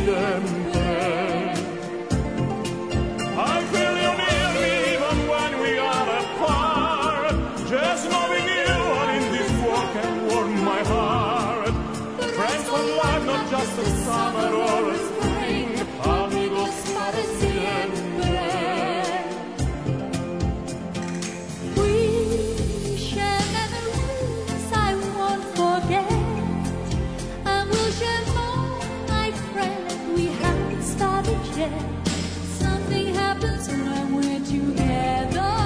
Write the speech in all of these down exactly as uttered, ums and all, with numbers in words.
siempre. I feel you near me even when we are apart. Just knowing you are in this world can warm my heart. Friends for life, not just a summer or a spring. Amigos para siempre. We share memories I won't forget, and we'll share more, my friend. We haven't started yet. Something happens when we're together.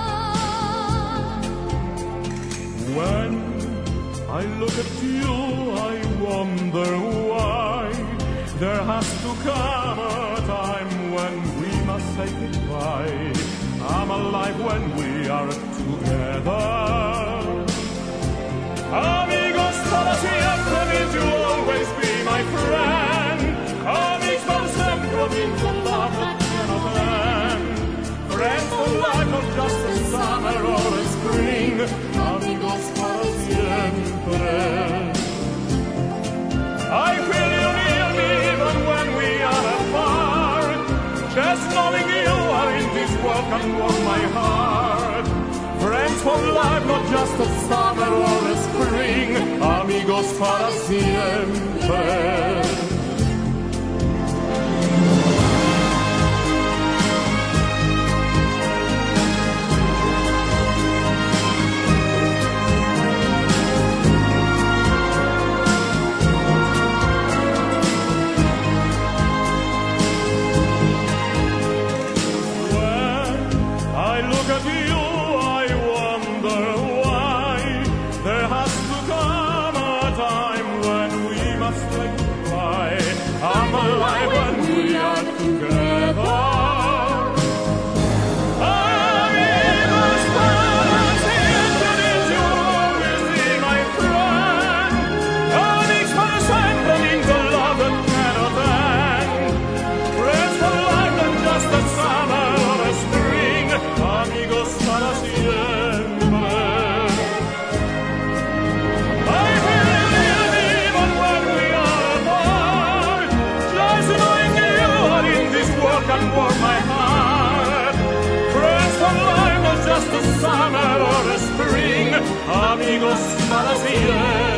When I look at you, I wonder why there has to come a time when we must say goodbye. I'm alive when we are together. Amigos para siempre means you'll always be my friend. Amigos para siempre means a love that cannot end. Friends for life, not just a summer or a spring. Amigos para siempre. I feel you near me even when we are apart. Just knowing you are in this world can warm my heart. Friends for life, not just a summer or a spring. Amigos para siempre. I'm alive when we are together. Amigos para siempre, you'll always be my friend. Amigos para siempre means a love that cannot end. Friends for life, not just a summer or a spring. Amigos para siempre. I feel you even when we are apart. Just knowing you are in this world can warm my heart. Friends for life, not just a summer or a spring. Amigos para siempre.